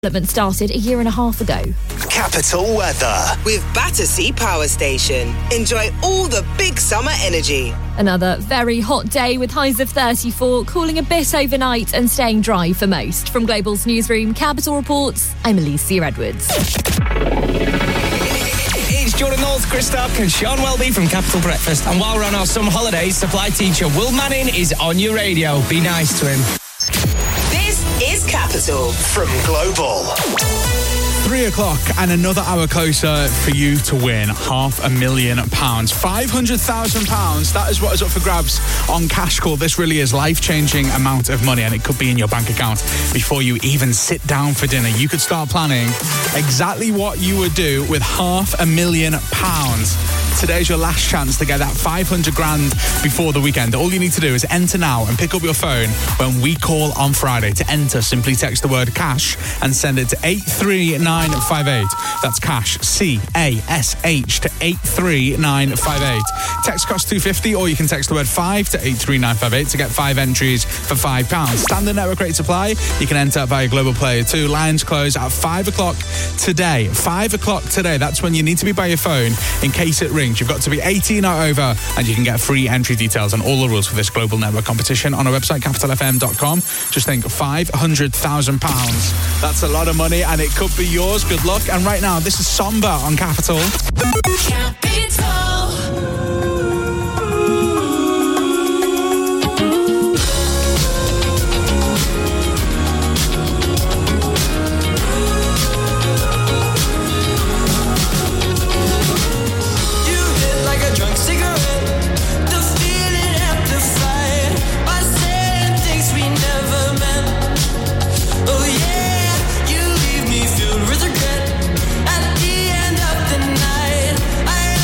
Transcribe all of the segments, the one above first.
Development started a year and a half ago. Capital weather with Battersea Power Station. Enjoy all the big summer energy. Another very hot day with highs of 34, cooling a bit overnight and staying dry for most. From Global's newsroom, Capital Reports, I'm Alicia Edwards. It's Jordan North, Chris Stark and Sean Welby from Capital Breakfast. And while we're on our summer holidays, supply teacher Will Manning is on your radio. Be nice to him. This is Capital from Global. 3 o'clock and another hour closer for you to win £500,000. £500,000, that is what is up for grabs on Cash Call. This really is life-changing amount of money, and it could be in your bank account before you even sit down for dinner. You could start planning exactly what you would do with £500,000. Today's your last chance to get that 500 grand before the weekend. All you need to do is enter now and pick up your phone when we call on Friday. To enter, simply text the word cash and send it to 83958. That's cash, C-A-S-H, to 83958. Text costs £2.50, or you can text the word 5 to 83958 to get 5 entries for £5. Standard network rate supply. You can enter via Global Player 2. Lines close at 5 o'clock today. 5 o'clock today. That's when you need to be by your phone in case it rings. You've got to be 18 or over, and you can get free entry details and all the rules for this global network competition on our website, capitalfm.com. Just think £500,000. That's a lot of money, and it could be yours. Good luck. And right now, this is Somber on Capital. With regret at the end of the night, I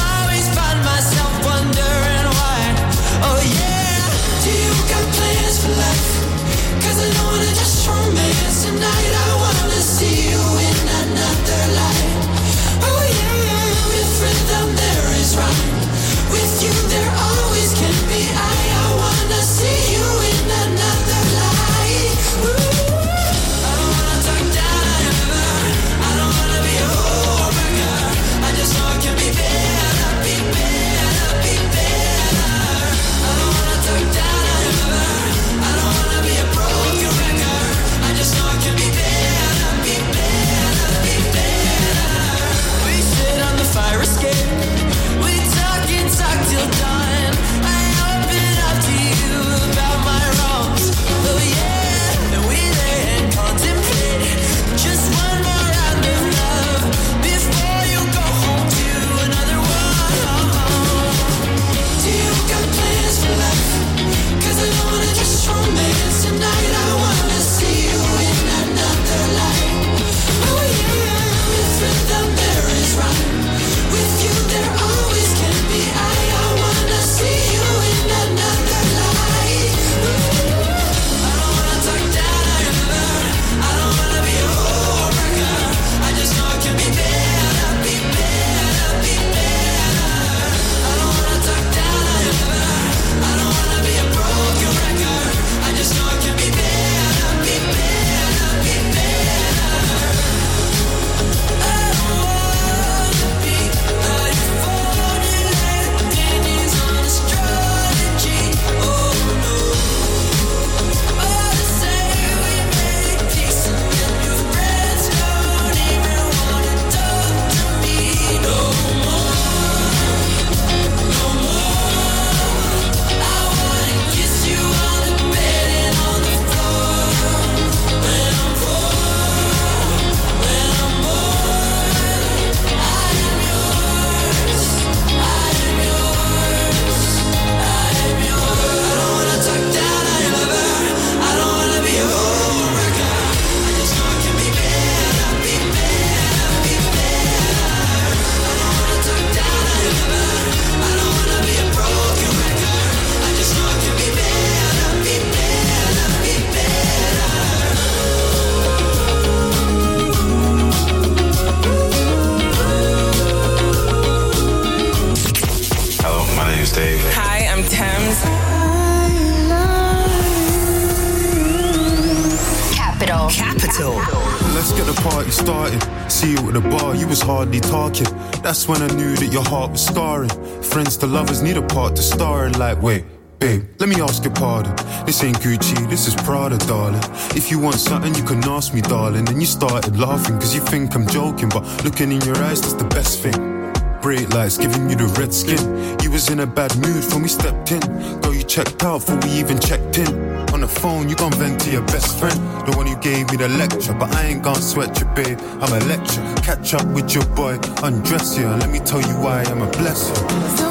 party started. See you at the bar, you was hardly talking. That's when I knew that your heart was scarring. Friends to lovers need a part to star in. Like, wait, babe, let me ask your pardon. This ain't Gucci, this is Prada, darling. If you want something, you can ask me, darling. And you started laughing, cause you think I'm joking. But looking in your eyes, that's the best thing. Bright lights giving you the red skin. You was in a bad mood when we stepped in. Girl, you checked out before we even checked in. On the phone, you gon' vent to your best friend, the one who gave me the lecture. But I ain't gon' sweat you, babe, I'm a lecture. Catch up with your boy, undress you, and let me tell you why I'm a blessing.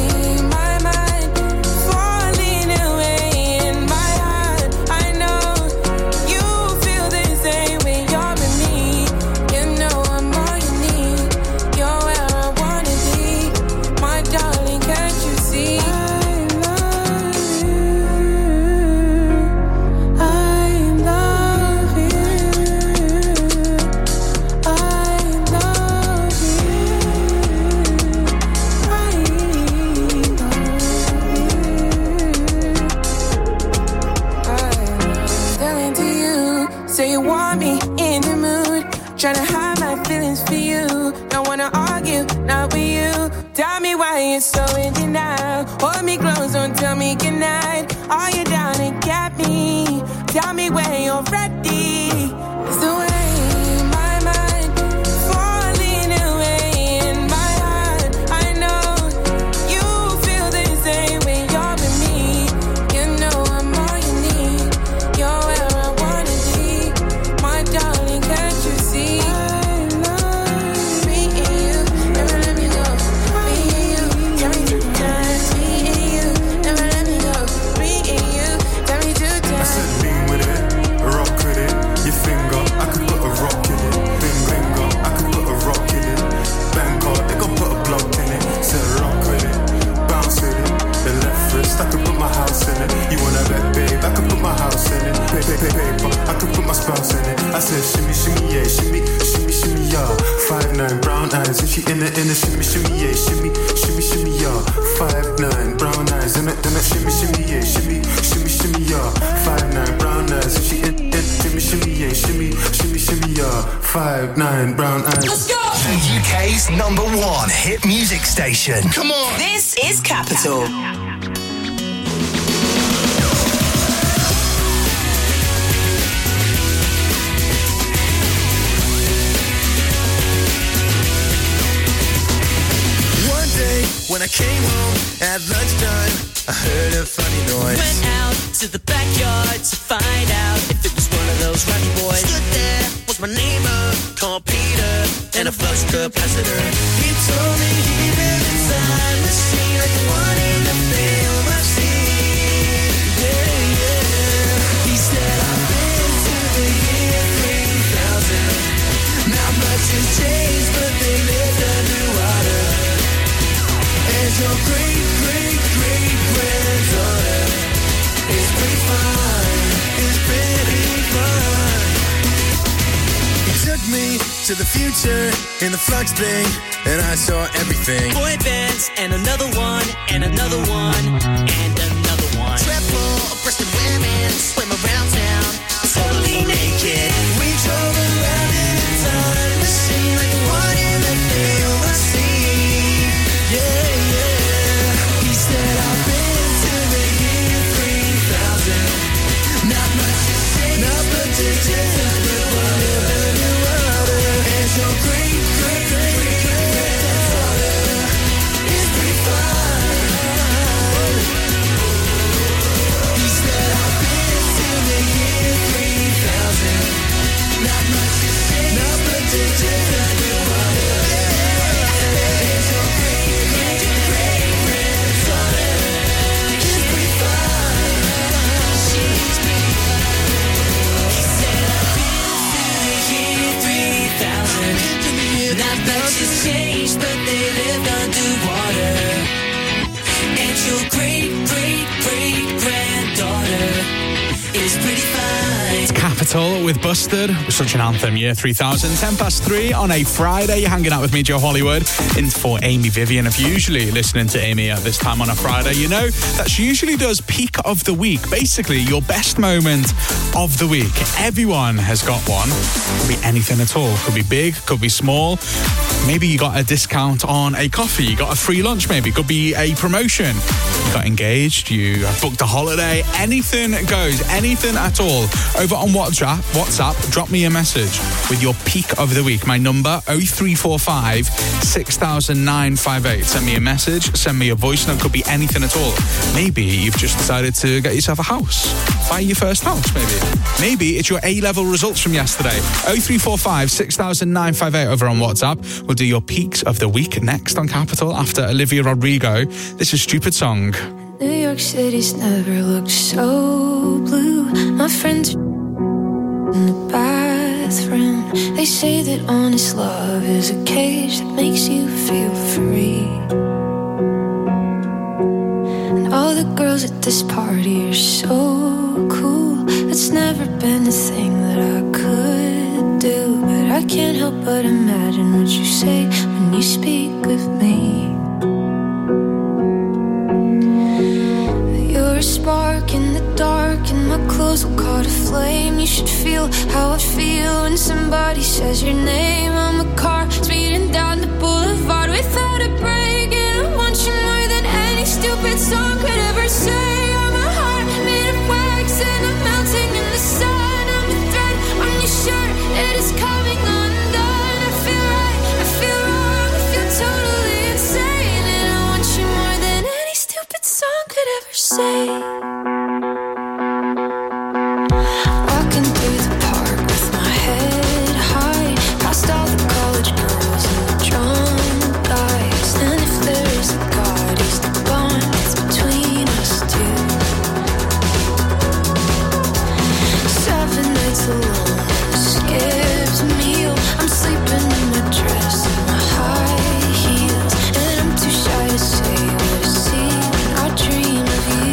Tryna hide my feelings for you. Don't wanna argue, not with you. Tell me why you're so in denial. Hold me close, don't tell me goodnight. Are you down to get me? Tell me when you're ready. It's the way my mind falling away in my heart. I know you feel the same when you're with me. You know I'm all you need. You're where I wanna be, my darling. Can't you see? I could put my house in it. You wanna bet, babe? I could put my house in it. Paper, I could put my spouse in it. I said shimmy, shimmy, yeah, shimmy, shimmy, shimmy, yeah. 5'9", brown eyes, and she in it, shimmy, shimmy, yeah, shimmy, shimmy, shimmy, yeah. 5'9", brown eyes, in it, shimmy, shimmy, yeah, shimmy, shimmy, shimmy, yeah. 5'9", brown eyes, and she in it, shimmy, shimmy, yeah, shimmy, shimmy, shimmy, yeah. 5'9", brown eyes. Let's go! The UK's #1 hit music station. Come on! This is Capital. When I came home at lunchtime, I heard a funny noise. Went out to the backyard to find out if it was one of those rowdy boys. Stood there, was my neighbor, called Peter, and a flux capacitor. He told me he built a time machine like the one in the film I've seen. Yeah, yeah. He said, I've been to the year 3000. Not much has changed, but they lived underwater. And your great-great-great-granddaughter is pretty fine, is pretty fine. He took me to the future in the flux thing, and I saw everything. Boy bands, and another one, and another one, and another one. Triple-breasted women swim around town, totally naked. We drove around in a time machine like the one in the film I've seen. Yeah. Changed, but they lived underwater. And your great-great-great-granddaughter is pretty fine. It's Capital with Busted. It was such an anthem, year 3000. 3:10 on a Friday. You're hanging out with me, Joe Hollywood, in for Amy Vivian. If you're usually listening to Amy at this time on a Friday, you know that she usually does Peak of the Week. Basically, your best moment of the week. Everyone has got one. Could be anything at all. Could be big, could be small. Maybe you got a discount on a coffee. You got a free lunch, maybe. Could be a promotion. You got engaged. You booked a holiday. Anything goes. Anything at all. Over on WhatsApp, drop me a message with your peak of the week. My number, 0345 60958. Send me a message. Send me a voice note. Could be anything at all. Maybe you've just decided to get yourself a house. Buy your first house, maybe. Maybe it's your A-level results from yesterday. 0345 60958 over on WhatsApp. We'll do your peaks of the week next on Capital after Olivia Rodrigo. This is Stupid Song. New York City's never looked so blue. My friends are in the bathroom. They say that honest love is a cage that makes you feel free. And all the girls at this party are so cool. It's never been a thing that I could do, but I can't help but imagine what you say when you speak of me. You're a spark in the dark, and my clothes will caught a flame. You should feel how I feel when somebody says your name. I'm a car speeding down the boulevard without a break, and I want you more than any stupid song could ever say. I'm a heart made of wax, and I'm melting in the sun. I'm a thread on your shirt, it is coming undone. I feel right, I feel wrong, I feel totally insane, and I want you more than any stupid song could ever say. Walking through the park with my head high, past all the college girls and the drunk guys. And if there is a God, he's the bond that's between us two. 7 nights alone, skipped a meal. I'm sleeping in my dress and my high heels, and I'm too shy to say what I see when I dream of you.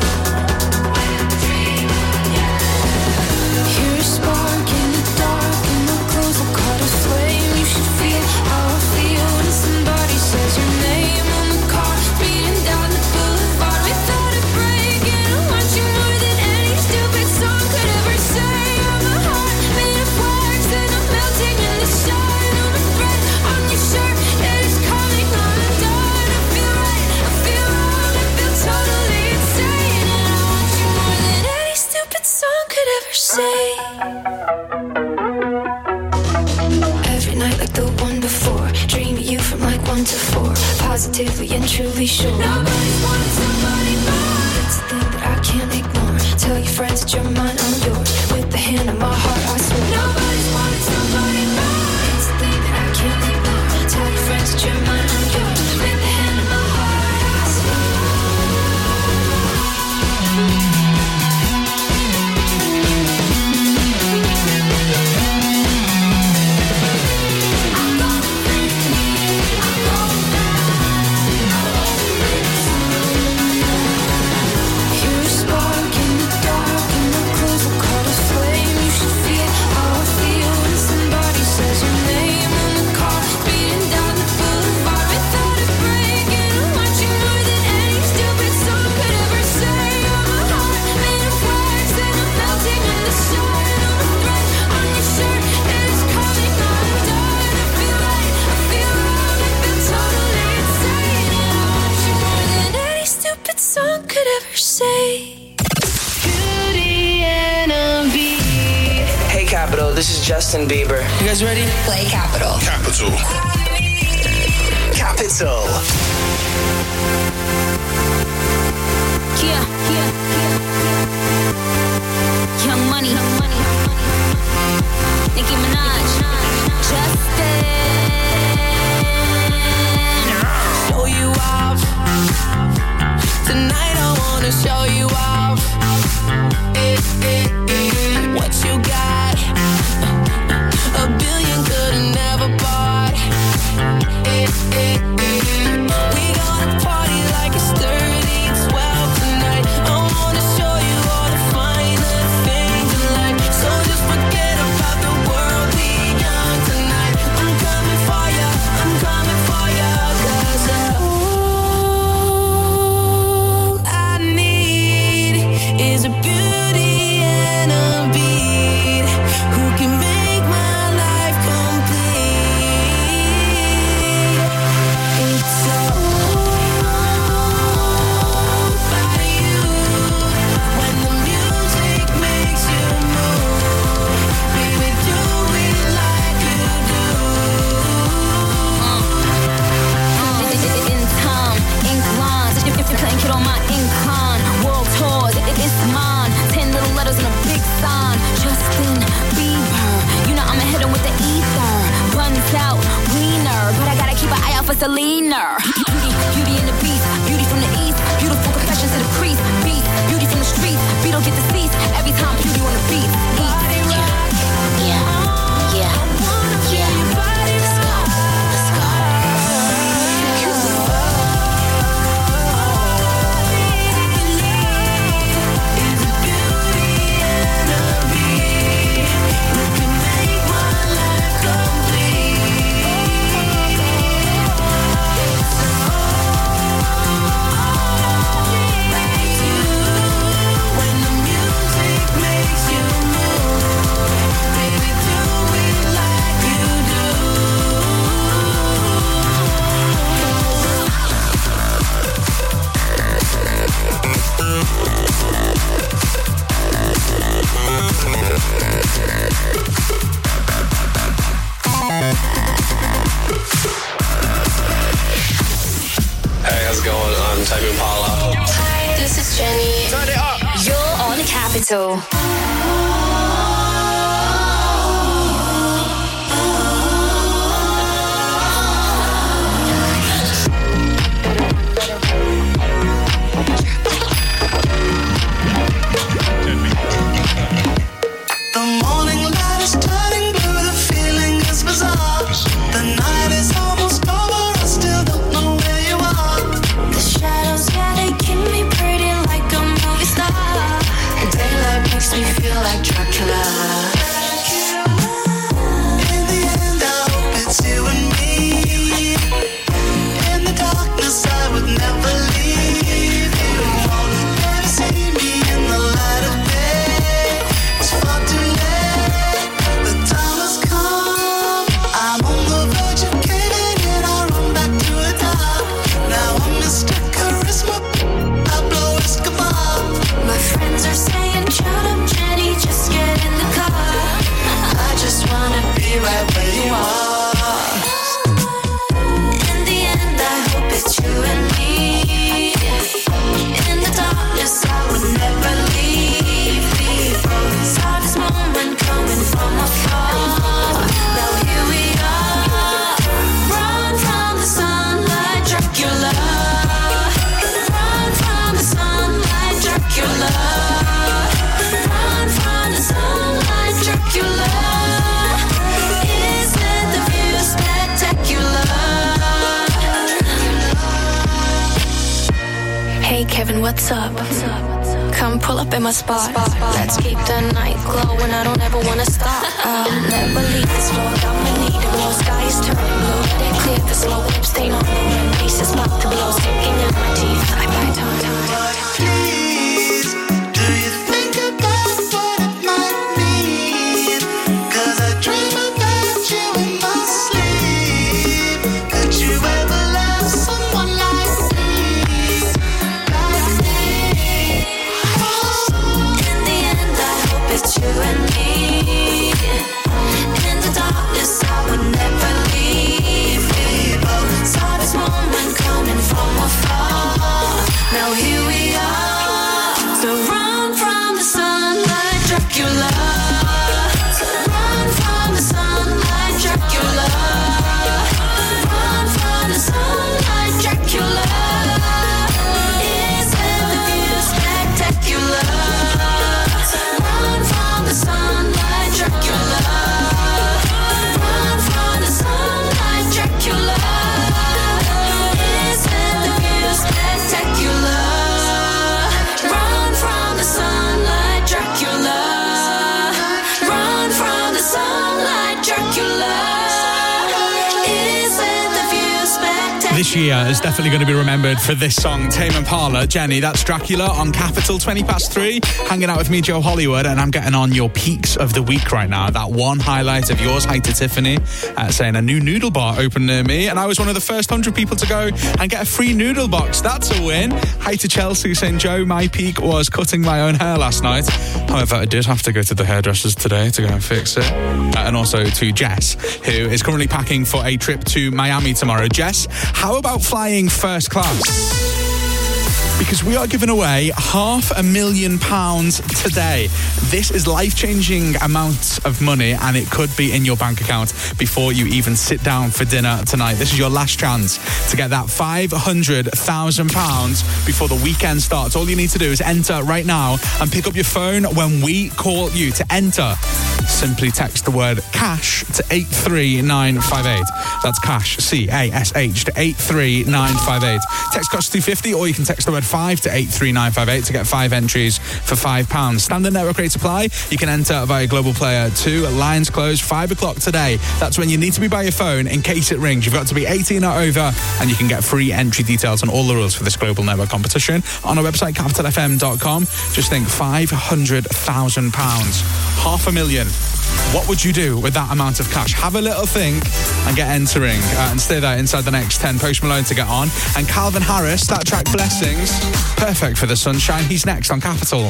You're a spark in the dark, and my clothes will caught a flame. You should feel how I feel when somebody says your name. I'm a car speeding down the boulevard without a break, and I want you more than any stupid song could ever say. I'm a heart made of wax, and I'm melting in the sun. I'm a thread on your shirt, it is coming undone. I feel right, I feel wrong, I feel totally insane, and I want you more than any stupid song could ever say. Every night like the one before, dream of you from like 1 to 4. Positively and truly sure nobody's wanted somebody more. It's a thing that I can't ignore. Tell your friends that you're mine, I'm yours. With the hand on my heart, I swear nobody's wanted somebody more. It's a thing that I can't ignore. Tell your friends that you're mine, I'm yours. With the hand on my heart, I swear. You're a spark in the dark, and my clothes will caught a flame. You should feel how I feel when somebody says your name. I'm a car speeding down the boulevard without a break, and I want you more than any stupid song could ever say. I'm a heart made of wax, and I'm melting in the sun. I'm a thread on your shirt, it is coming undone. I feel right, I feel wrong, I feel totally insane, and I want you more than any stupid song could ever say. Beauty and a beat. Hey Capital, this is Justin Bieber. You guys ready? Play Capital. Capital. Capital. Yeah. Young Money. Nicki Minaj. Justin. Show you off. Tonight I wanna show you off. What you got? A billion could've never bought. We gonna party like it's 30 and 12 tonight. I wanna show you all the finer things in life. So just forget for Selena. Beauty in the beast, beauty from the east, beautiful confessions to the priest. Beast, beauty from the streets, we don't get the seats. Every time beauty on the beat. Hey, how's it going? I'm Tame Impala. Hi, this is Jenny. Turn it up. You're on Capital. The morning light is turning blue, the feeling is bizarre. The night is almost over, I still don't know where you are. The shadows, yeah, they keep me pretty like a movie star. The daylight makes me feel like Dracula. In the end, I hope it's you and me. In the darkness, I would never leave you. Never see me in the light of day. It's far too late. The time has come. I'm on the verge of caving in. I run back to the top. Now I'm Mr. Charisma. Pablo Escobar. My friends are saying, shut up, Jenny, just get in the car. I just wanna be right where you are. In the end, I hope it's you and me. In the darkness, I would never leave. We both saw this moment coming from afar. Now here we are. Run from the sunlight, Dracula. Run from the sunlight, Dracula. Run from the sunlight, Dracula. Isn't the view spectacular? Hey Kevin, what's up? Come pull up in my spot. Let's keep the night glowing. I don't ever wanna stop. I'll never leave this floor. I'ma need it. Blue sky is turning blue. Let it clear the smoke. Lip stain on the rim. Face is about to blow. Sticking in my teeth. I bite time. Please, do you think about what it might mean? 'Cause I dream about you in my sleep. Could you ever love someone like me? Like me? In the end, I hope it's you and me. In the darkness, I would never leave. We both saw this moment coming from afar. Now here we are. So run from the sunlight, Dracula. Run from the sunlight, Dracula. Run from the sunlight, Dracula. Isn't the view spectacular? Run from the sunlight, Dracula. Run from the sunlight, Dracula. Isn't the view spectacular? Run from the sunlight, Dracula. Run from the sunlight, Dracula. Isn't the view spectacular? This year is definitely going to be remembered for this song, Tame Impala. Jenny, that's Dracula on Capital, 3:20. Hanging out with me, Joe Hollywood, and I'm getting on your peaks of the week right now. That one highlight of yours, hi to Tiffany, saying a new noodle bar opened near me, and I was one of the first 100 people to go and get a free noodle box. That's a win. Hi to Chelsea, saying, Joe, my peak was cutting my own hair last night. However, I did have to go to the hairdressers today to go and fix it. And also to Jess, who is currently packing for a trip to Miami tomorrow. Jess, how about flying first class? because we are giving away £500,000 today. This is life-changing amount of money, and it could be in your bank account before you even sit down for dinner tonight. This is your last chance to get that £500,000 before the weekend starts. All you need to do is enter right now and pick up your phone when we call you. To enter, simply text the word cash to 83958. That's cash, C-A-S-H, to 83958. Text costs £2.50, or you can text the word 5 to 83958 to get 5 entries for £5. Standard network rate apply. You can enter via Global Player 2. Lines close 5 o'clock today. That's when you need to be by your phone in case it rings. You've got to be 18 or over, and you can get free entry details on all the rules for this Global Network competition on our website, capitalfm.com. Just think £500,000. £500,000. What would you do with that amount of cash? Have a little think and get entering. And stay there inside the next 10. Post Malone to get on. And Calvin Harris, that track Blessings. Perfect for the sunshine. He's next on Capital.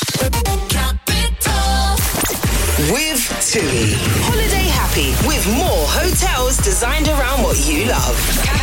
With TUI. Holiday happy with more hotels designed around what you love.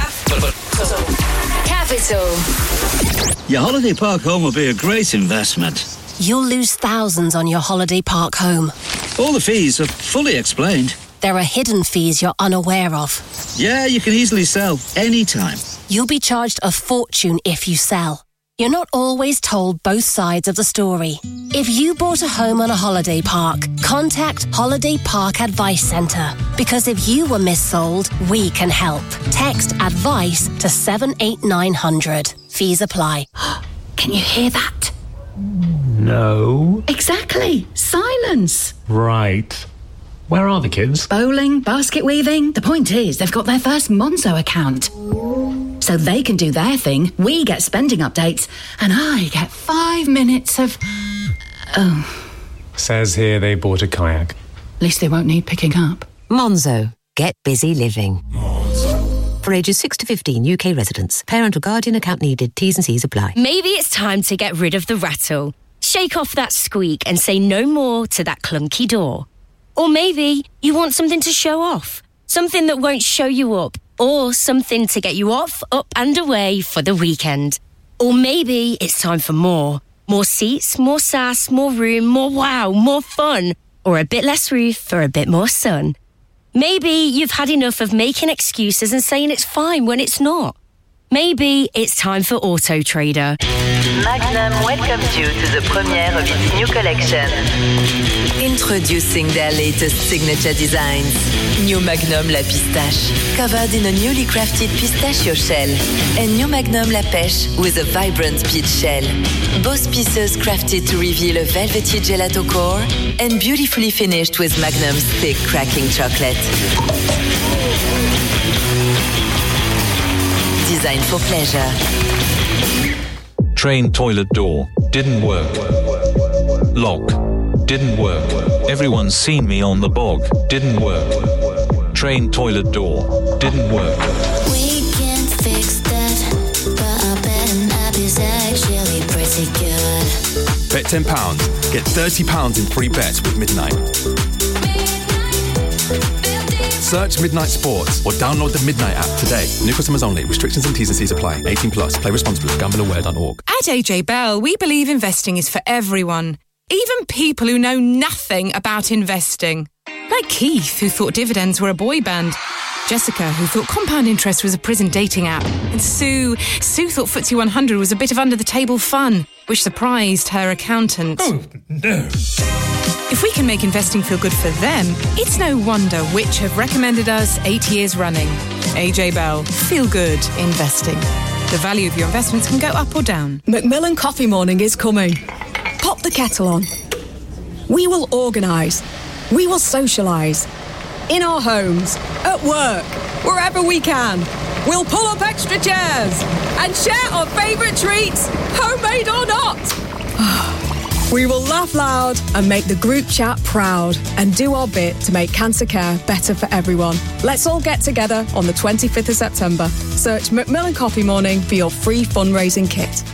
Capital. Your holiday park home will be a great investment. You'll lose thousands on your holiday park home. All the fees are fully explained. There are hidden fees you're unaware of. Yeah, you can easily sell anytime. You'll be charged a fortune if you sell. You're not always told both sides of the story. If you bought a home on a holiday park, contact Holiday Park Advice Centre. Because if you were missold, we can help. Text ADVICE to 78900. Fees apply. Can you hear that? No. Exactly. Silence. Right. Where are the kids? Bowling, basket weaving. The point is, they've got their first Monzo account. So they can do their thing, we get spending updates, and I get 5 minutes of... Oh. Says here they bought a kayak. At least they won't need picking up. Monzo. Get busy living. For ages 6 to 15, UK residents. Parent or guardian account needed. T's and C's apply. Maybe it's time to get rid of the rattle. Shake off that squeak and say no more to that clunky door. Or maybe you want something to show off. Something that won't show you up. Or something to get you off, up and away for the weekend. Or maybe it's time for more. More seats, more sass, more room, more wow, more fun. Or a bit less roof for a bit more sun. Maybe you've had enough of making excuses and saying it's fine when it's not. Maybe it's time for Auto Trader. Magnum welcomes you to the premiere of its new collection. Introducing their latest signature designs. New Magnum La Pistache, covered in a newly crafted pistachio shell. And New Magnum La Pêche with a vibrant peach shell. Both pieces crafted to reveal a velvety gelato core and beautifully finished with Magnum's thick cracking chocolate. Designed for pleasure. Train toilet door. Didn't work. Lock. Didn't work. Everyone's seen me on the bog. Didn't work. Train toilet door. Didn't work. We can fix that, but I bet an app is actually pretty good. Bet £10. Get £30 in free bets with Midnight. Search Midnight Sports or download the Midnight app today. New customers only. Restrictions and T's and C's apply. 18 plus. Play responsibly. Gambleaware.org. At AJ Bell, we believe investing is for everyone. Even people who know nothing about investing. Like Keith, who thought dividends were a boy band. Jessica, who thought compound interest was a prison dating app. And Sue thought FTSE 100 was a bit of under-the-table fun, which surprised her accountant. Oh, no. If we can make investing feel good for them, it's no wonder Which have recommended us 8 years running. AJ Bell. Feel good investing. The value of your investments can go up or down. Macmillan Coffee Morning is coming. Pop the kettle on. We will organise. We will socialise. In our homes, at work, wherever we can. We'll pull up extra chairs and share our favourite treats, homemade or not. We will laugh loud and make the group chat proud and do our bit to make cancer care better for everyone. Let's all get together on the 25th of September. Search Macmillan Coffee Morning for your free fundraising kit.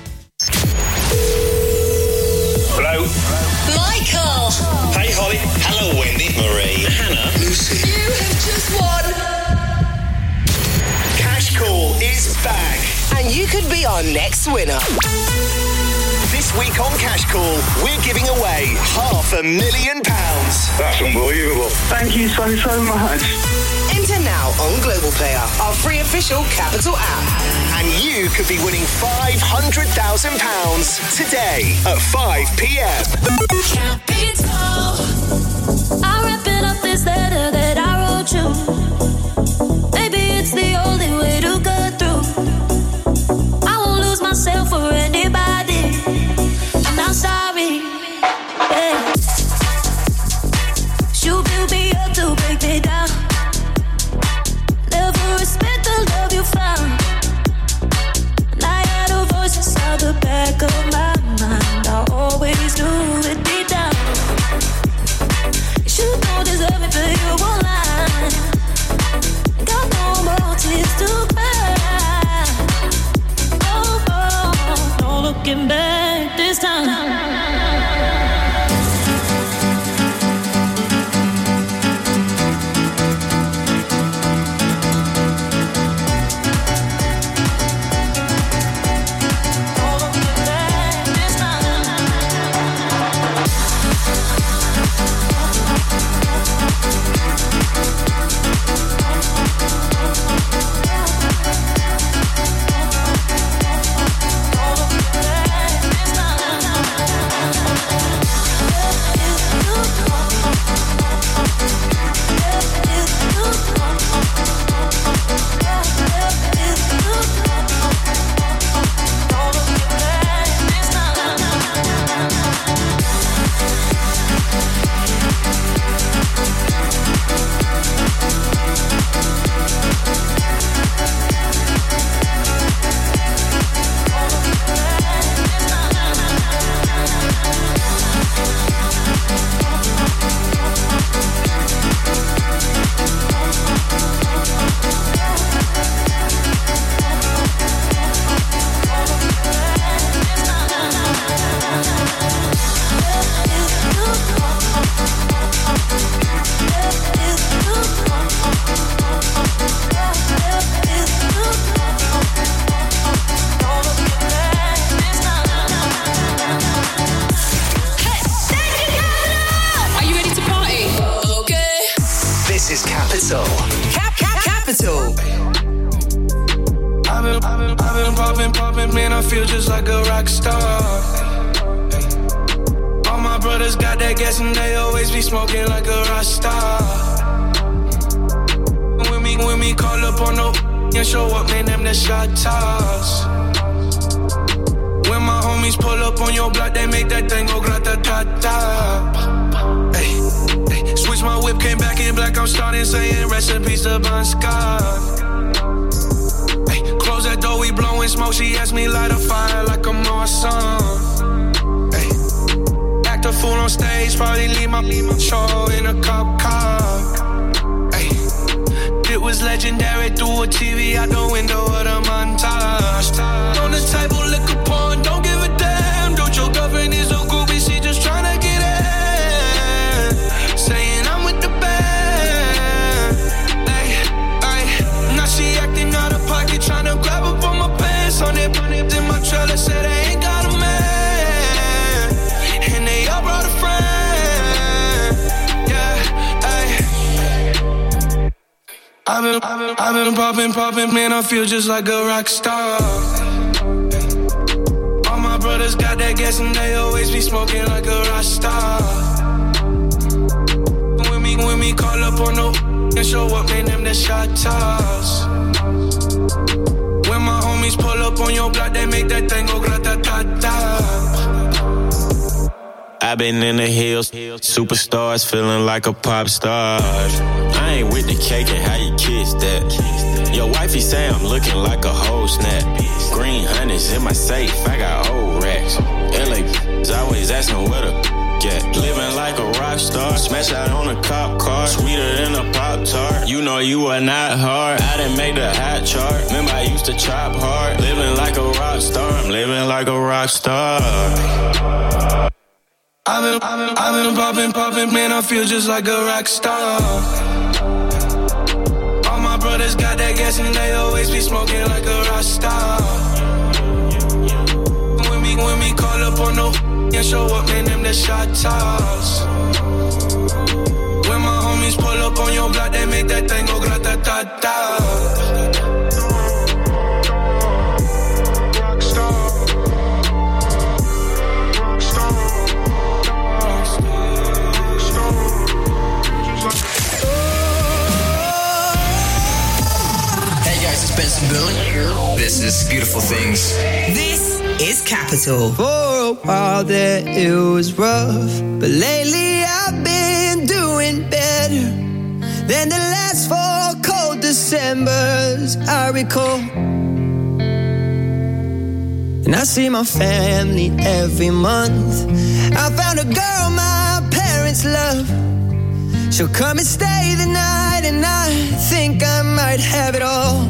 Hello. Michael. Hey, Holly. Hello, Wendy. Marie. Hannah. Lucy. You have just won. Cash Call is back. And you can could be our next winner. This week on Cash Call, we're giving away £500,000. That's unbelievable. Thank you so much. Enter now on Global Player, our free official Capital app. And you could be winning £500,000 today at 5 p.m. Capital. I'm wrapping up this letter that I wrote you. Maybe it's the only way to go through. I won't lose myself for anybody. I'm not sorry. Yeah. You build me up to break me down. Never respect the love you found. And I had a voice inside the back of my mind. I always knew it deep down. You don't deserve it, but you won't lie. Got no more tears to cry. Oh, no looking back this time. Capital. I've been popping, man, I feel just like a rock star. All my brothers got that gas and they always be smoking like a rock star. When me call up on no and show up, man, them the shot toss. When my homies pull up on your block, they make that thing go grata-ta-ta. Hey, switch my whip, came back in black, I'm starting saying rest in peace to Bon Scott. Hey, close that door, we blowing smoke, she asked me light a fire like I'm awesome. Hey, act a fool on stage, probably leave my show in a cop car. Hey, it was legendary, through a TV out the window of the montage. On the table, liquor porn, don't give a damn. Don't your girlfriend is a groupie, she just tryna get in. Saying I'm with the band. Ay, now she acting out of pocket, tryna grab up on my pants. On it, in my trailer, said they ain't got a man. And they all brought a friend. Yeah, ay. I've been popping, man, I feel just like a rock star. All my brothers got that gas and they always be smoking like a rock star. When me call up on no and show up, man, them the shot toss. When my homies pull up on your block, they make that thing go grata-ta-ta. I've been in the hills, superstars feeling like a pop star. I ain't with the cake and how you kiss that. Your wifey say I'm looking like a whole snap. Green honey's in my safe, I got old racks. LA always asking where the get. Living like a rock star, smash out on a cop car, sweeter than a Pop-Tart. You know you are not hard, I didn't make the hot chart. Remember I used to chop hard, living like a rock star. I'm living like a rock star. I've been popping, man, I feel just like a rock star. All my brothers got that gas and they always be smoking like a rock star. and show up, man, them the shot toss. When my homies pull up on your block, they make that thing go grata-ta-ta. Benson Boone. This is Beautiful Things. This is Capital. For a while there it was rough, but lately I've been doing better than the last 4 cold Decembers I recall. And I see my family every month. I found a girl my parents love. She'll come and stay the night, and I think I might have it all.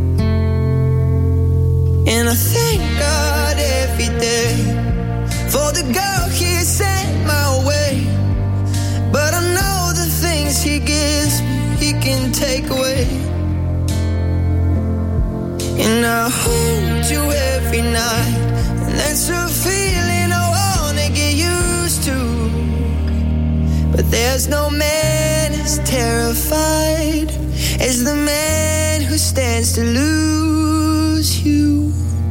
And I thank God every day for the girl He sent my way. But I know the things He gives me, He can take away. And I hold you every night, and that's a feeling I wanna get used to. But there's no man as terrified as the man who stands to lose you.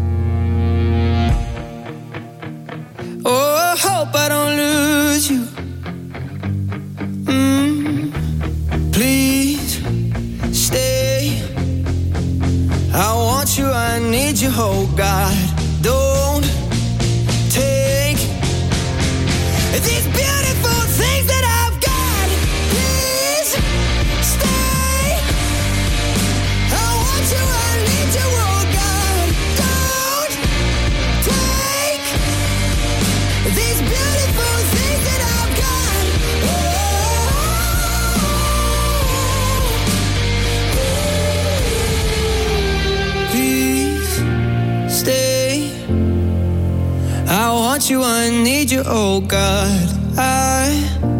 Oh, I hope I don't lose you. Please stay. I want you, I need you, oh God. Don't take these beautiful things that I've got. Please stay. I want you, I need you, oh God. Don't take these beautiful things that I've got. Please stay. I want you, I need you, oh God. I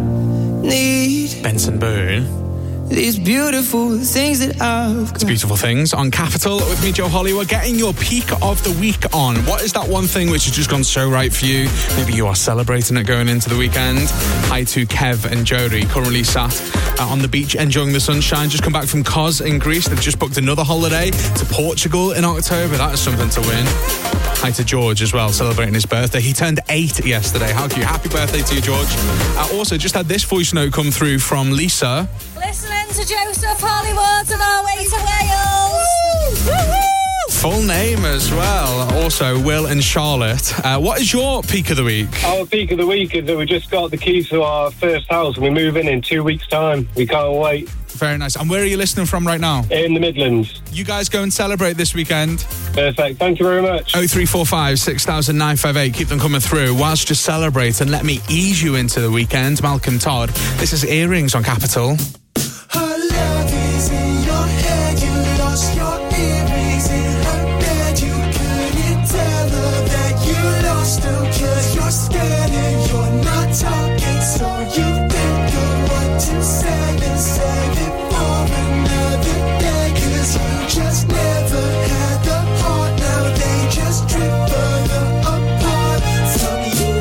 need Benson Boone. These beautiful things that I've got. It's Beautiful Things on Capital with me, Joe Holly. We're getting your peak of the week on. What is that one thing which has just gone so right for you? Maybe you are celebrating it going into the weekend. Hi to Kev and Jody, currently sat on the beach enjoying the sunshine. Just come back from Kos in Greece. They've just booked another holiday to Portugal in October. That is something to win. Hi to George as well, celebrating his birthday. He turned 8 yesterday. How cute. Happy birthday to you, George. Also, just had this voice note come through from Lisa. Listening to Joseph Hollywood on our way to Wales. Woo-hoo! Full name as well. Also, Will and Charlotte. What is your peak of the week? Our peak of the week is that we just got the keys to our first house and we move in 2 weeks' time. We can't wait. Very nice. And where are you listening from right now? In the Midlands. You guys go and celebrate this weekend. Perfect. Thank you very much. 0345 6958. Keep them coming through. Whilst you celebrate and let me ease you into the weekend, Malcolm Todd. This is Earrings on Capital. Her love is in your head, you lost your earrings in her bed. You couldn't tell her that you lost them, 'cause you're scared and you're not talking. So you think of what to say and save it for another day. 'Cause you just never had the heart, now they just drift further apart from you.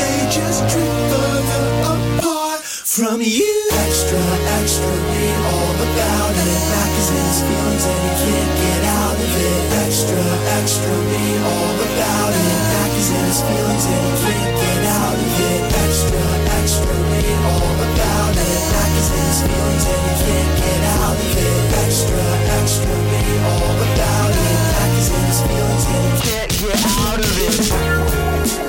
From you, extra, extra, we all about it. Mac is in his feelings and he can't get out of it. Extra, extra me, all about it. Mac is in his feelings and he can't get out of it. Extra, extra me, all about it. Mac is in his feelings and he can't get out of it. Extra, extra me, all about it. Mac is in his feelings and he can't get out of it.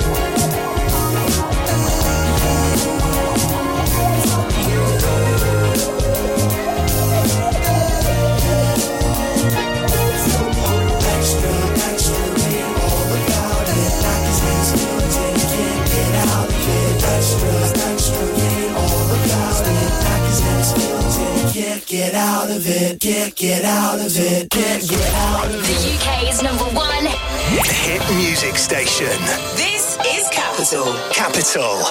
Get out of it, get out of it, get out of it. The UK's number one hit music station. This is Capital. Capital.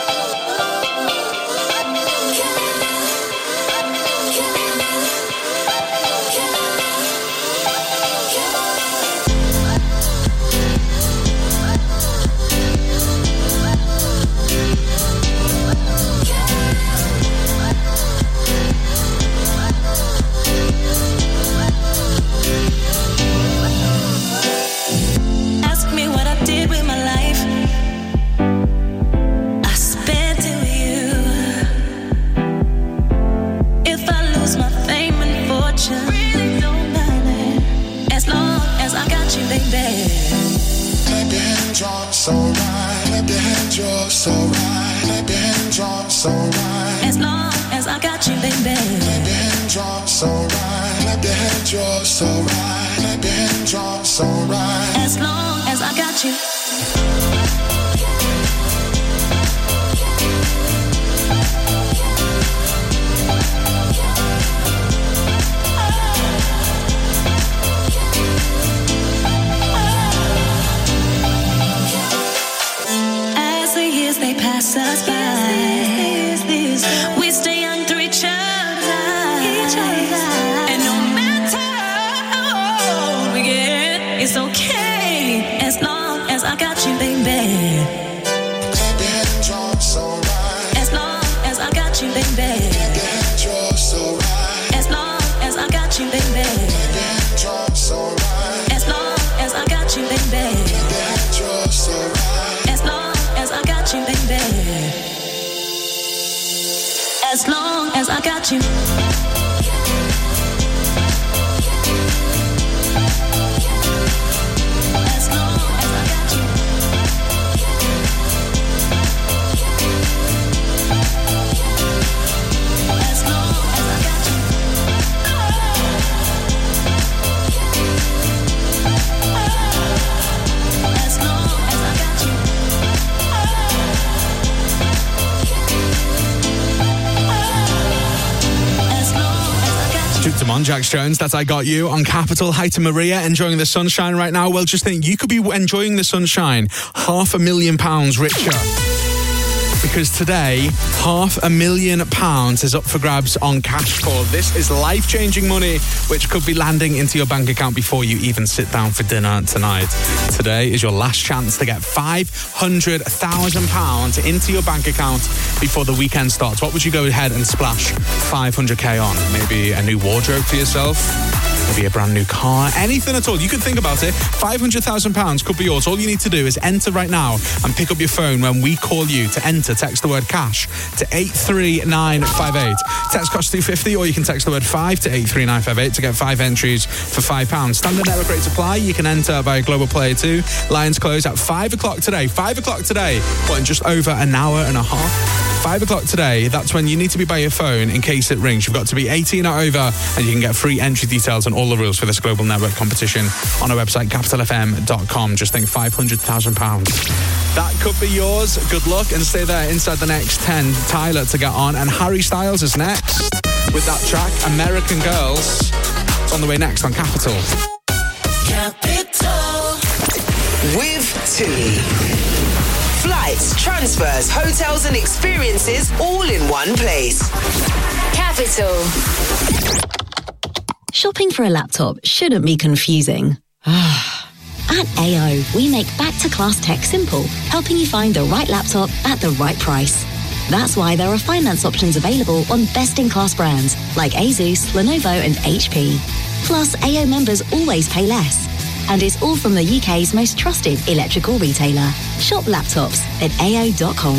So right, let your hands draw so right, let your hands draw so right. As long as I got you, baby. Let your hands draw so right, let your hands draw so right, let your hands draw so right. As long as I got you. They pass us by. We stay young through each other's eyes. And no matter how old we get, it's okay as long as I got you, baby. As long as I got you, baby. As long as I got you, baby. As long as I got you, baby. As long as I got you, baby. As long as I got you. As long as I got you. As long as I got you. As long as I got you. Duke Dumont, Jax Jones, that's I Got You on Capital. Hi to Maria, enjoying the sunshine right now. Well, just think, you could be enjoying the sunshine £500,000 richer. Because today, £500,000 is up for grabs on Cash Call. This is life-changing money, which could be landing into your bank account before you even sit down for dinner tonight. Today is your last chance to get £500,000 into your bank account before the weekend starts. What would you go ahead and splash 500k on? Maybe a new wardrobe for yourself? Maybe a brand new car? Anything at all. You could think about it. £500,000 could be yours. All you need to do is enter right now and pick up your phone when we call you to enter. Text the word cash to 83958. Text costs £2.50, or you can text the word 5 to 83958 to get 5 entries for £5. Standard network rates apply. You can enter via Global Player 2. Lines close at 5 o'clock today. 5 o'clock today. What, in just over an hour and a half? 5 o'clock today, that's when you need to be by your phone in case it rings. You've got to be 18 or over, and you can get free entry details and all the rules for this global network competition on our website, capitalfm.com. Just think £500,000. That could be yours. Good luck, and stay there inside the next 10. Tyler to get on, and Harry Styles is next with that track, American Girls. It's on the way next on Capital. Capital with Tui. Flights, transfers, hotels and experiences all in one place. Capital. Shopping for a laptop shouldn't be confusing. At AO, we make back-to-class tech simple, helping you find the right laptop at the right price. That's why there are finance options available on best-in-class brands like ASUS, Lenovo and HP. Plus, AO members always pay less. And it's all from the UK's most trusted electrical retailer. Shop laptops at AO.com.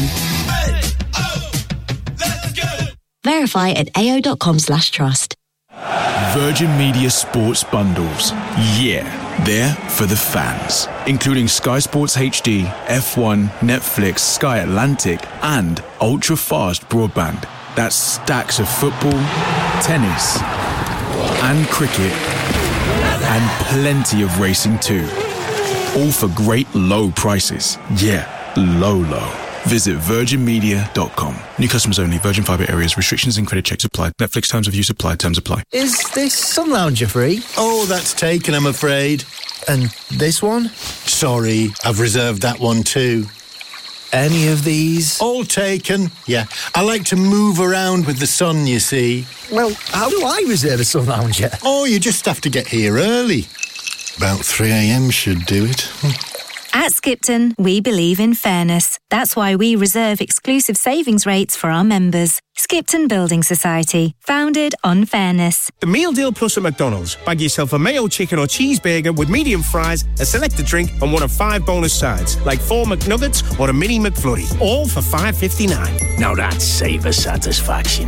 Verify at AO.com/trust. Virgin Media Sports Bundles. Yeah, they're for the fans. Including Sky Sports HD, F1, Netflix, Sky Atlantic, and ultra-fast broadband. That's stacks of football, tennis, and cricket, and plenty of racing too. All for great low prices. Yeah, low. Visit virginmedia.com. New customers only. Virgin Fibre areas. Restrictions and credit checks apply. Netflix terms of use apply. Terms apply. Is this Sun Lounger free? Oh, that's taken, I'm afraid. And this one? Sorry, I've reserved that one too. Any of these? All taken. Yeah, I like to move around with the sun, you see. Well, how do I reserve a Sun Lounger? Oh, you just have to get here early. About 3 a.m. should do it. At Skipton, we believe in fairness. That's why we reserve exclusive savings rates for our members. Skipton Building Society, founded on fairness. The Meal Deal Plus at McDonald's. Bag yourself a mayo chicken or cheeseburger with medium fries, a selected drink, and one of 5 bonus sides, like 4 McNuggets or a mini McFlurry. All for $5.59. Now that's saver satisfaction.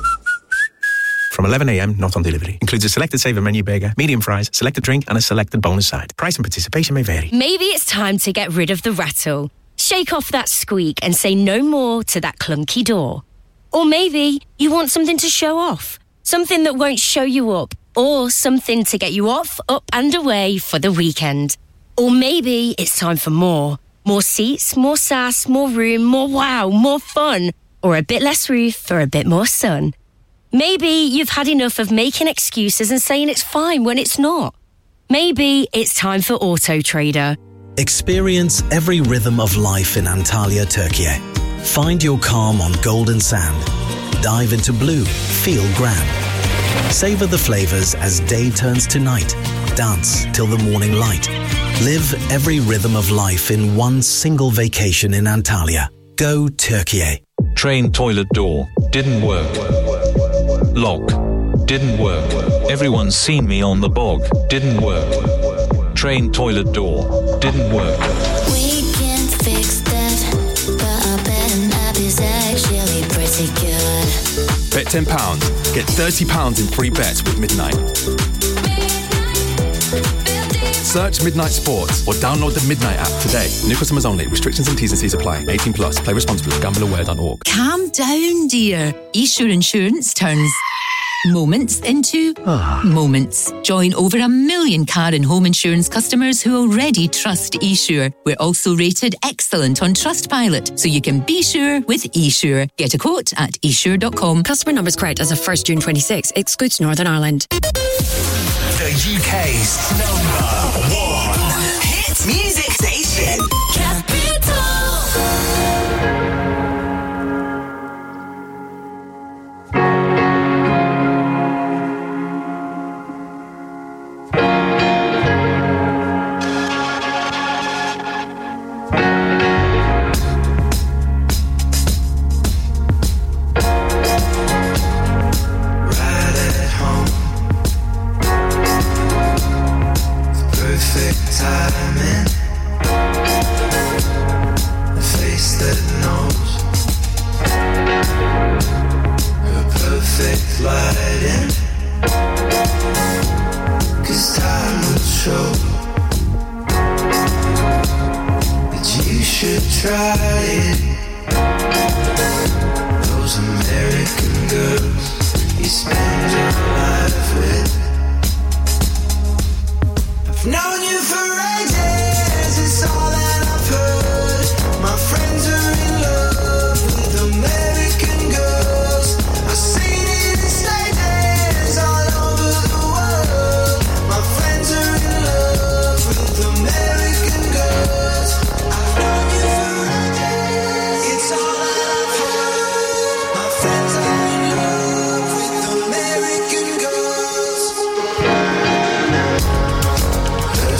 From 11 a.m, not on delivery. Includes a selected saver menu burger, medium fries, selected drink, and a selected bonus side. Price and participation may vary. Maybe it's time to get rid of the rattle. Shake off that squeak and say no more to that clunky door. Or maybe you want something to show off. Something that won't show you up. Or something to get you off, up and away for the weekend. Or maybe it's time for more. More seats, more sass, more room, more wow, more fun. Or a bit less roof for a bit more sun. Maybe you've had enough of making excuses and saying it's fine when it's not. Maybe it's time for Auto Trader. Experience every rhythm of life in Antalya, Turkey. Find your calm on golden sand. Dive into blue, feel grand. Savor the flavors as day turns to night. Dance till the morning light. Live every rhythm of life in one single vacation in Antalya. Go Turkey. Train toilet door. Didn't work. Lock. Didn't work. Everyone's seen me on the bog. Didn't work. Train toilet door. Didn't work. We can fix that, but I bet an app is actually pretty good. Bet £10. Get £30 in free bets with Midnight. Search Midnight Sports or download the Midnight app today. New customers only. Restrictions and T's and C's apply. 18 plus. Play responsibly. GambleAware.org. Calm down, dear. eSure Insurance turns moments into moments. Join over 1 million car and home insurance customers who already trust eSure. We're also rated excellent on Trustpilot, so you can be sure with eSure. Get a quote at esure.com. Customer numbers correct as of 1st June 26. Excludes Northern Ireland. The UK's #1 hit music station. Timing, a face that knows her perfect lighting, 'cause time will show that you should try it. Those American girls you spend your life with, I've known you for ages, it's all that I've heard. My friends are in love with American girls. I've seen it in stages all over the world. My friends are in love with American girls. I've known you for ages, it's all that I've heard. My friends are in love with American girls.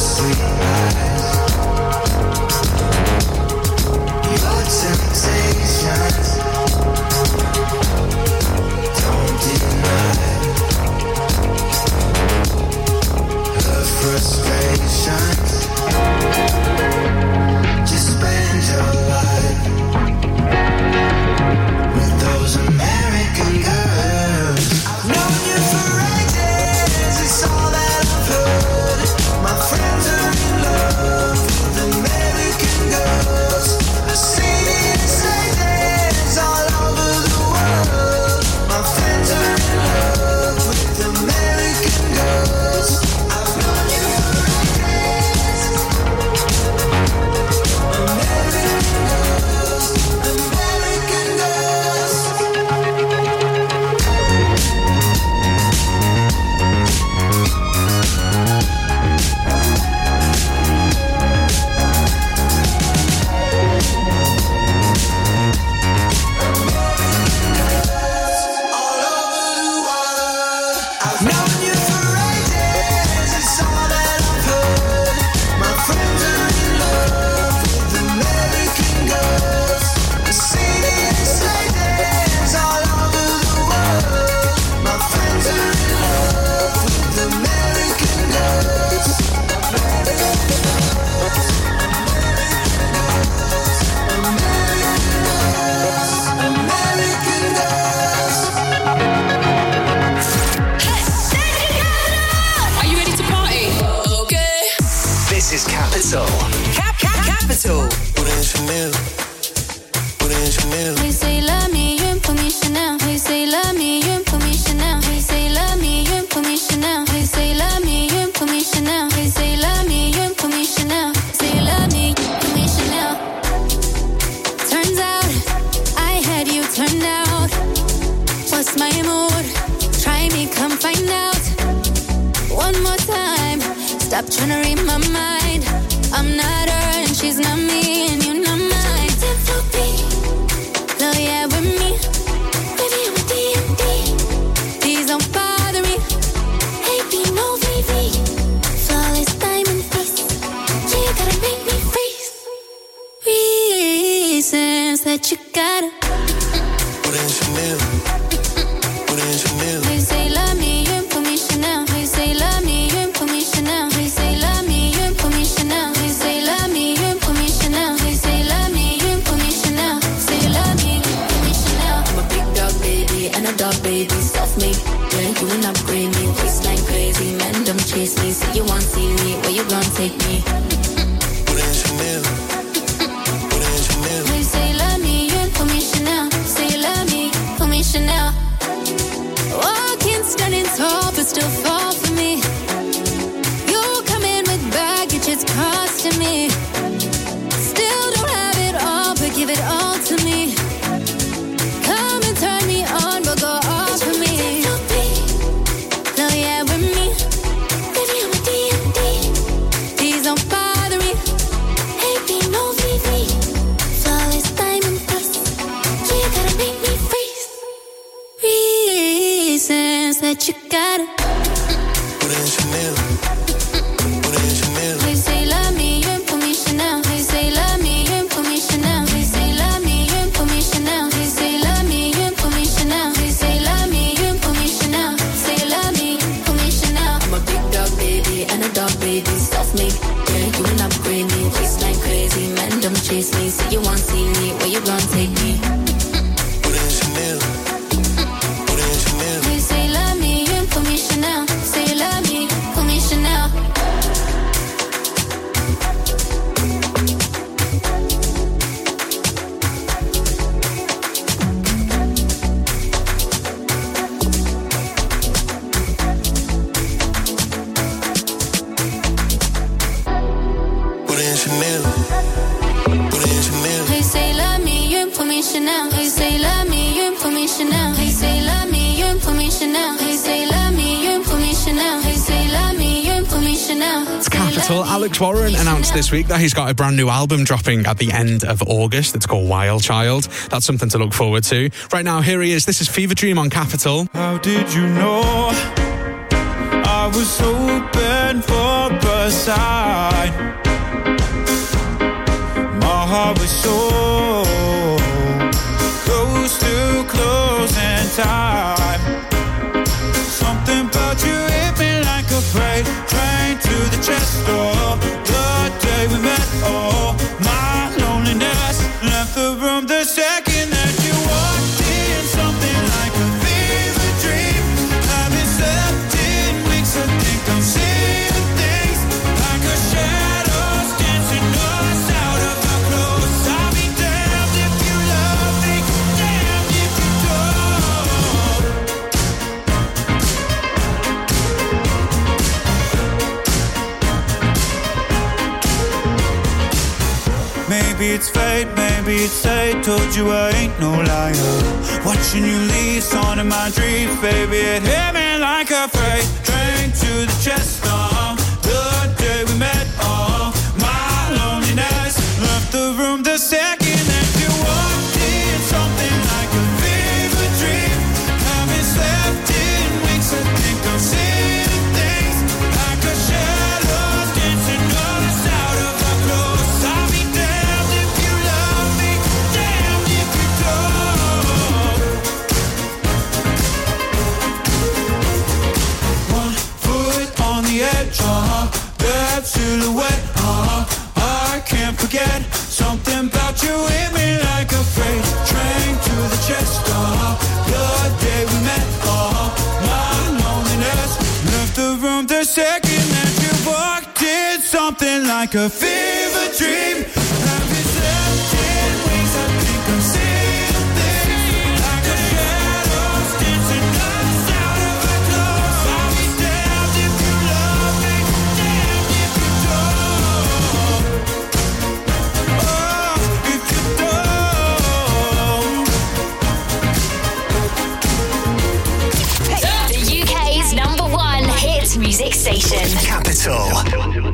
What's my mood? Try me, come find out. One more time. Stop trying to read my mind. I'm not her and she's not me and you're not mine. No, yeah, with me. Baby, I'm a D&D. Please don't bother me. Hey, be no VV. Flawless diamond face. Yeah, you gotta make me freeze. Reasons that you gotta. Put in Chanel. Put in Chanel. When you say love me, you put me Chanel. When you say love me, you put me Chanel. When you say love me, you put me Chanel. When you say love me, you put me Chanel. When you say love me, you put me Chanel. Say you love me, you put me Chanel. I'm a big dog baby and a dog baby, self-made. Yeah, you and upgrade me, waistline crazy. Men don't chase me, say you want see me, where you gon' take me? Put in Chanel. Put in Chanel. When you say love me, you put me Chanel. Say you love me, put me Chanel. Walking standing tall, but still fall for me. You come in with baggage, it's costing me. Still don't have it all, but give it all to me. Come and turn me on, but go off for me. No, yeah, with me. Baby, I'm a D&D. Please don't bother me. Hey, be no VV. Flawless diamond face. Yeah, you gotta make me freeze. Reasons that you gotta. Put in Chanel. Put in Chanel. When you say love me, you put me Chanel. When you say love me, you put me Chanel. When you say love me, you put me Chanel. When you say love me, you put me Chanel. When you say love me, you put me Chanel. Say you love me, put me Chanel. I'm a big dog baby and a dog baby, self-made. Yeah, you and upgrade me, waistline crazy. Men don't chase me, say you want see me, where you gon' take me? Put in Chanel. Put in Chanel. When you say love me, you put me Chanel. Say you love me, put me Chanel. Put in Chanel. Put in Chanel. When you say love me, you put me Chanel. When you say love me, you put me Chanel. When you say love me, you put me Chanel. When you say love me, you put me Chanel. When you say love me, you put me Chanel. It's Capital. Alex Warren announced this week that he's got a brand new album dropping at the end of August. It's called Wild Child. That's something to look forward to. Right now, here he is. This is Fever Dream on Capital. How did you know I was open for a sign? My heart was so close to closing time. Something about you hit me like a freight train to the chest door. The day we met, oh, my loneliness left the room the second that you walked in. Something like a fever dream. Haven't slept in weeks, I think I'm seeing things like a shadows dancing us out of our clothes. I'll be damned if you love me, damned if you don't. Maybe it's fate, maybe it's fate. Told you I ain't no liar. Watching you leave, on in my dreams, baby. It hit me like a freight train to the chest. The day we met, oh, my loneliness left the room the second that you walked in. Something like a fever dream. Haven't slept in weeks, I think I'm seeing things like a shadows dancing us out of our clothes. I'll be damned if you love me, damned if you don't. One foot on the edge, that silhouette, I can't forget. Something about you hit me like a freight train to the chest, the day we met, my loneliness left the room the second that you walked in. Something like a fever dream. Haven't slept in weeks, I think I'm seeing things like a shadows dancing us out of our clothes. I'll be damned if you love me, damned if you don't. Oh, if you don't. Capital.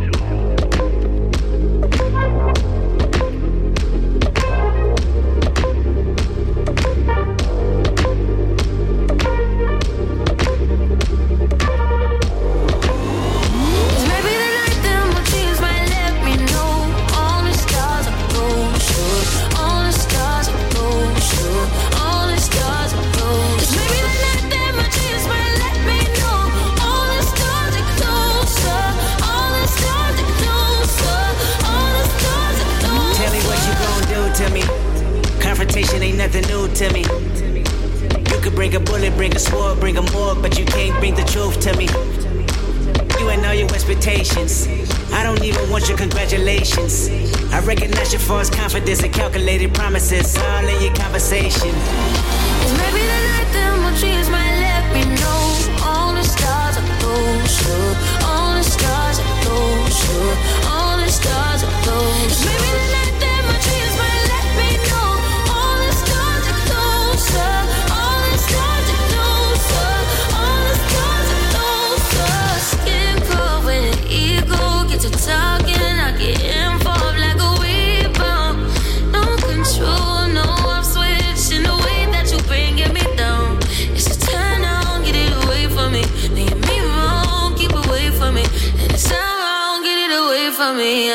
Ain't nothing new to me. You could bring a bullet, bring a sword, bring a morgue, but you can't bring the truth to me. You ain't know your expectations. I don't even want your congratulations. I recognize your false confidence and calculated promises all in your conversation. Maybe the night that my dreams might let me know all the stars are closer, all the stars are closer, all the stars are closer. Maybe the night that my dreams might let me know all the stars are closer, all the stars are closer, all the stars are closer. Skin cold when the ego gets to talking, I get involved like a weed bomb. No control, no off switch in the way that you bringing me down. It's a turn on, get it away from me. Making me wrong, keep away from me. And it's not wrong, get it away from me.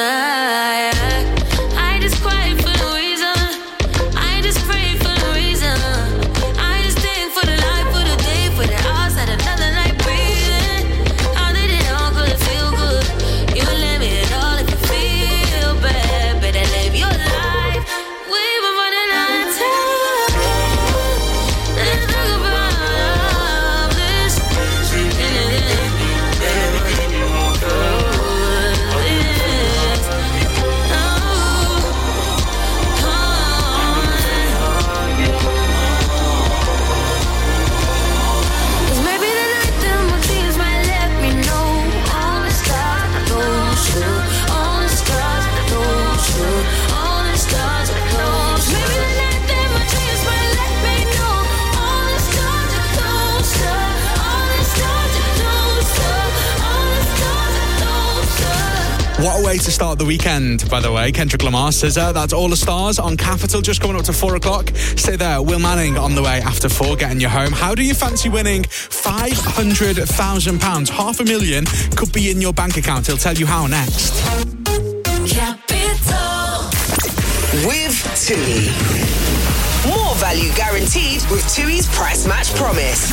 I just cry for no reason. I just pray for no reason. I just think for the life, for the day, for the hours that another night breathing. How did it all could it feel good? You let me at all if you feel bad. Better live your life. We've been running out of time. Let's talk about all this. Cause maybe the night that my dreams might let me know all the stars are closer, all the stars are closer, all the stars are closer. Maybe the night that my dreams might let me know all the stars are closer, all the stars are closer, all the stars are closer. What a way to start the weekend, by the way. Kendrick Lamar says that's All the Stars on Capital, just coming up to 4 o'clock. Stay there. Will Manning on the way after 4, getting you home. How do you fancy winning £500,000? $500,000 could be in your bank account. He'll tell you how next. Capital. With TUI. More value guaranteed with TUI's price match promise.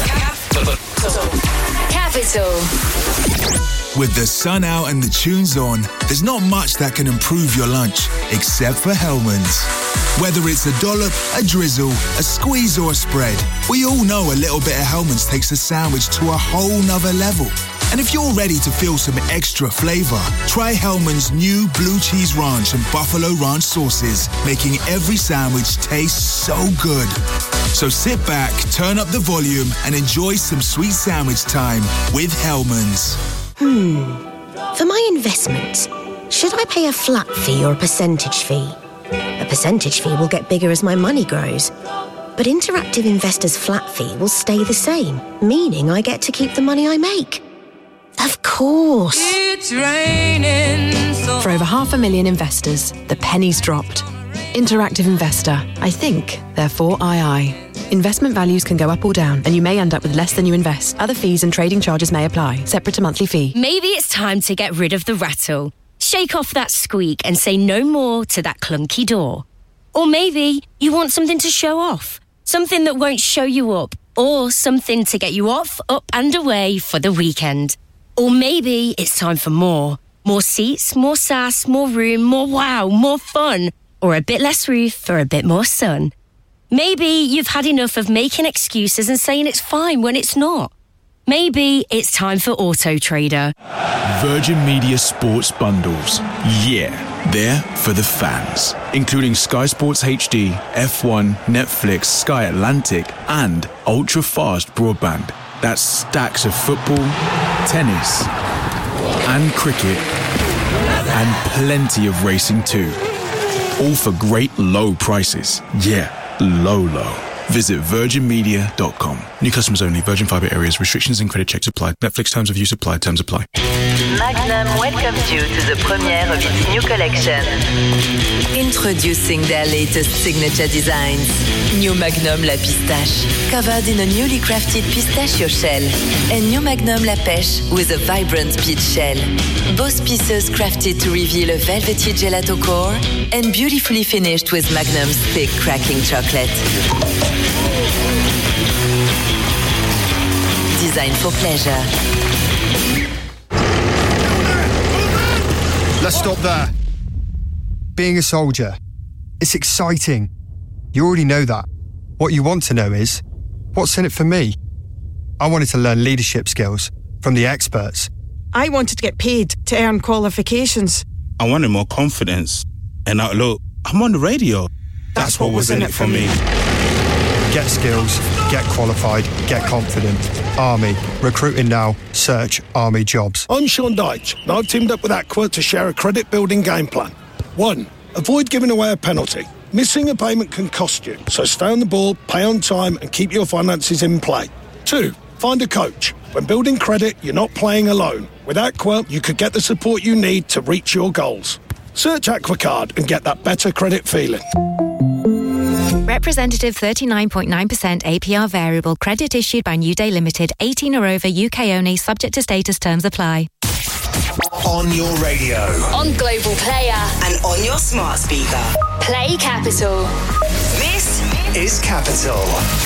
Capital. With the sun out and the tunes on, there's not much that can improve your lunch, except for Hellman's. Whether it's a dollop, a drizzle, a squeeze or a spread, we all know a little bit of Hellman's takes a sandwich to a whole nother level. And if you're ready to feel some extra flavour, try Hellman's new Blue Cheese Ranch and Buffalo Ranch sauces, making every sandwich taste so good. So sit back, turn up the volume and enjoy some sweet sandwich time with Hellman's. For my investment, should I pay a flat fee or a percentage fee? A percentage fee will get bigger as my money grows. But Interactive Investor's flat fee will stay the same, meaning I get to keep the money I make. Of course. It's raining so For over 500,000 investors, the penny's dropped. Interactive Investor. I think, therefore I. Investment values can go up or down, and you may end up with less than you invest. Other fees and trading charges may apply. Separate to monthly fee. Maybe it's time to get rid of the rattle. Shake off that squeak and say no more to that clunky door. Or maybe you want something to show off. Something that won't show you up. Or something to get you off, up and away for the weekend. Or maybe it's time for more. More seats, more sass, more room, more wow, more fun. Or a bit less roof for a bit more sun. Maybe you've had enough of making excuses and saying it's fine when it's not. Maybe it's time for Auto Trader. Virgin Media Sports Bundles. Yeah, they're for the fans. Including Sky Sports HD, F1, Netflix, Sky Atlantic, and ultra-fast broadband. That's stacks of football, tennis, and cricket, and plenty of racing too. All for great low prices. Yeah, low. Visit virginmedia.com. New customers only. Virgin Fibre areas. Restrictions and credit checks apply. Netflix terms of use apply. Terms apply. Magnum welcomes you to the premiere of its new collection. Introducing their latest signature designs. New Magnum La Pistache, covered in a newly crafted pistachio shell. And New Magnum La Pêche with a vibrant peach shell. Both pieces crafted to reveal a velvety gelato core and beautifully finished with Magnum's thick cracking chocolate. Designed for pleasure. Let's stop there. Being a soldier, it's exciting. You already know that. What you want to know is, what's in it for me? I wanted to learn leadership skills from the experts. I wanted to get paid to earn qualifications. I wanted more confidence. And now, look, I'm on the radio. That's what was in it for me. Get skills, get qualified, get confident. Army. Recruiting now. Search Army jobs. I'm Sean Dyche, and I've teamed up with Aqua to share a credit-building game plan. 1. Avoid giving away a penalty. Missing a payment can cost you, so stay on the ball, pay on time, and keep your finances in play. 2. Find a coach. When building credit, you're not playing alone. With Aqua, you could get the support you need to reach your goals. Search AquaCard and get that better credit feeling. Representative 39.9% APR variable credit issued by New Day Limited, 18 or over, UK only, subject to status, terms apply. On your radio. On Global Player. And on your smart speaker. Play Capital. This is Capital.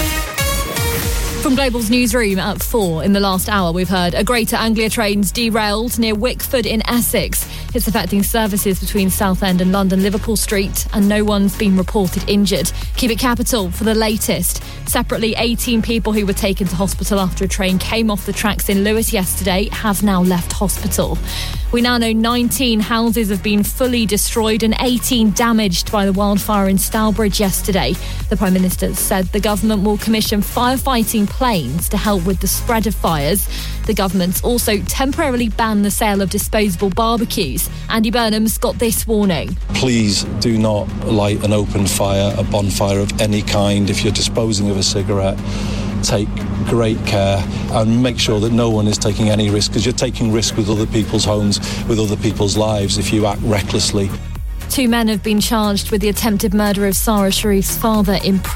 From Global's newsroom at 4 in the last hour, we've heard a Greater Anglia train's derailed near Wickford in Essex. It's affecting services between Southend and London Liverpool Street, and no one's been reported injured. Keep it Capital for the latest. Separately, 18 people who were taken to hospital after a train came off the tracks in Lewis yesterday have now left hospital. We now know 19 houses have been fully destroyed and 18 damaged by the wildfire in Stourbridge yesterday. The Prime Minister said the government will commission firefighting planes to help with the spread of fires. The government's also temporarily banned the sale of disposable barbecues. Andy Burnham's got this warning. Please do not light an open fire, a bonfire of any kind. If you're disposing of a cigarette, take great care and make sure that no one is taking any risk, because you're taking risk with other people's homes, with other people's lives if you act recklessly. 2 men have been charged with the attempted murder of Sarah Sharif's father in prison.